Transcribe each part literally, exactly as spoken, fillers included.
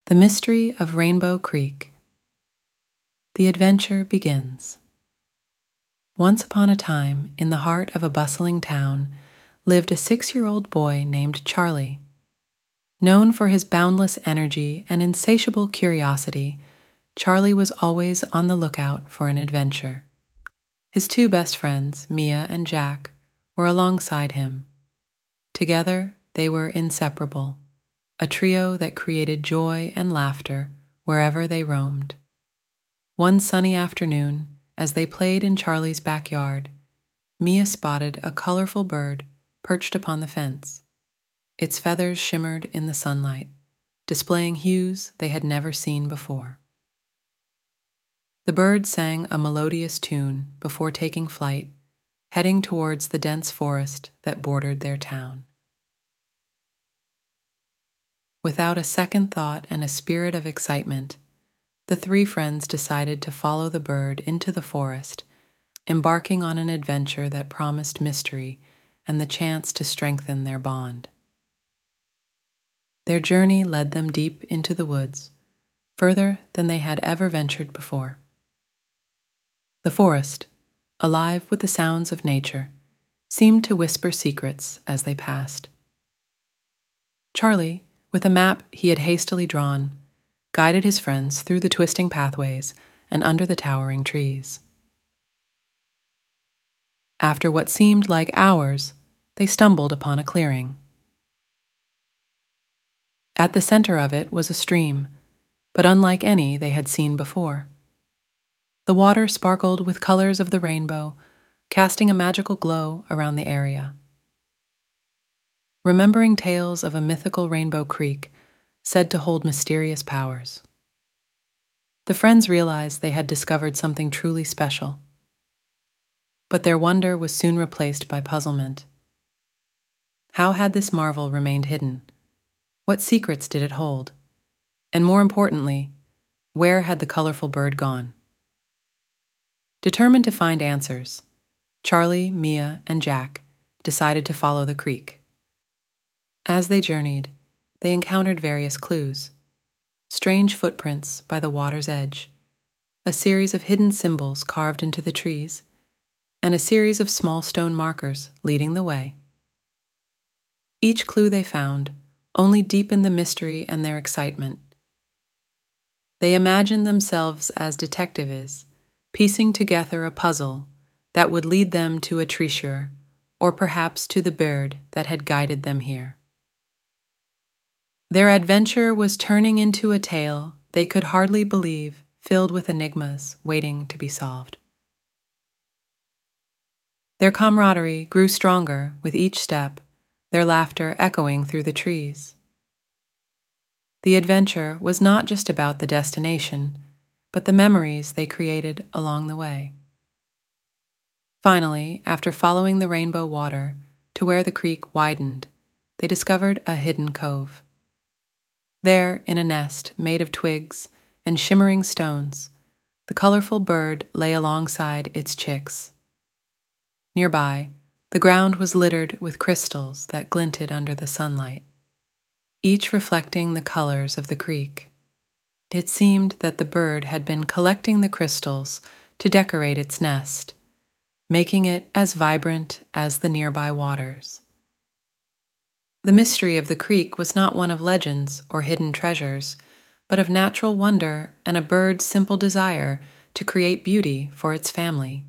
The Mystery of Rainbow Creek. The adventure begins. Once upon a time, in the heart of a bustling town, lived a six-year-old boy named Charlie. Known for his boundless energy and insatiable curiosity, Charlie was always on the lookout for an adventure. His two best friends, Mia and Jack, were alongside him. Together, they were inseparable, a trio that created joy and laughter wherever they roamed. One sunny afternoon, as they played in Charlie's backyard, Mia spotted a colorful bird perched upon the fence. Its feathers shimmered in the sunlight, displaying hues they had never seen before. The bird sang a melodious tune before taking flight, heading towards the dense forest that bordered their town. Without a second thought and a spirit of excitement, the three friends decided to follow the bird into the forest, embarking on an adventure that promised mystery and the chance to strengthen their bond. Their journey led them deep into the woods, further than they had ever ventured before. The forest, alive with the sounds of nature, seemed to whisper secrets as they passed. Charlie, with a map he had hastily drawn, guided his friends through the twisting pathways and under the towering trees. After what seemed like hours, they stumbled upon a clearing. At the center of it was a stream, but unlike any they had seen before. The water sparkled with colors of the rainbow, casting a magical glow around the area. Remembering tales of a mythical rainbow creek said to hold mysterious powers, the friends realized they had discovered something truly special. But their wonder was soon replaced by puzzlement. How had this marvel remained hidden? What secrets did it hold? And more importantly, where had the colorful bird gone? Determined to find answers, Charlie, Mia, and Jack decided to follow the creek. As they journeyed, they encountered various clues, strange footprints by the water's edge, a series of hidden symbols carved into the trees, and a series of small stone markers leading the way. Each clue they found only deepened the mystery and their excitement. They imagined themselves as detectives, piecing together a puzzle that would lead them to a treasure, or perhaps to the bird that had guided them here. Their adventure was turning into a tale they could hardly believe, filled with enigmas waiting to be solved. Their camaraderie grew stronger with each step, their laughter echoing through the trees. The adventure was not just about the destination, but the memories they created along the way. Finally, after following the rainbow water to where the creek widened, they discovered a hidden cove. There, in a nest made of twigs and shimmering stones, the colorful bird lay alongside its chicks. Nearby, the ground was littered with crystals that glinted under the sunlight, each reflecting the colors of the creek. It seemed that the bird had been collecting the crystals to decorate its nest, making it as vibrant as the nearby waters. The mystery of the creek was not one of legends or hidden treasures, but of natural wonder and a bird's simple desire to create beauty for its family.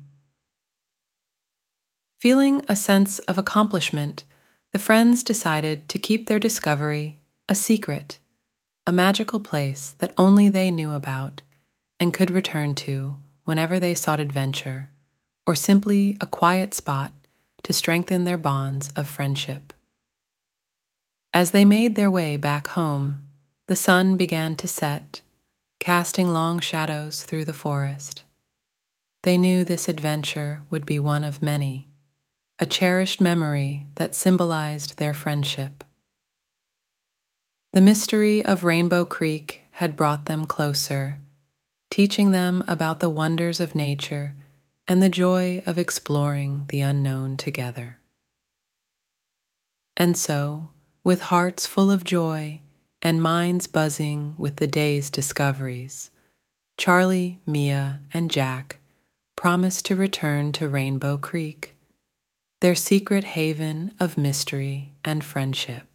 Feeling a sense of accomplishment, the friends decided to keep their discovery a secret, a magical place that only they knew about and could return to whenever they sought adventure, or simply a quiet spot to strengthen their bonds of friendship. As they made their way back home, the sun began to set, casting long shadows through the forest. They knew this adventure would be one of many, a cherished memory that symbolized their friendship. The mystery of Rainbow Creek had brought them closer, teaching them about the wonders of nature and the joy of exploring the unknown together. And so, with hearts full of joy and minds buzzing with the day's discoveries, Charlie, Mia, and Jack promise to return to Rainbow Creek, their secret haven of mystery and friendship.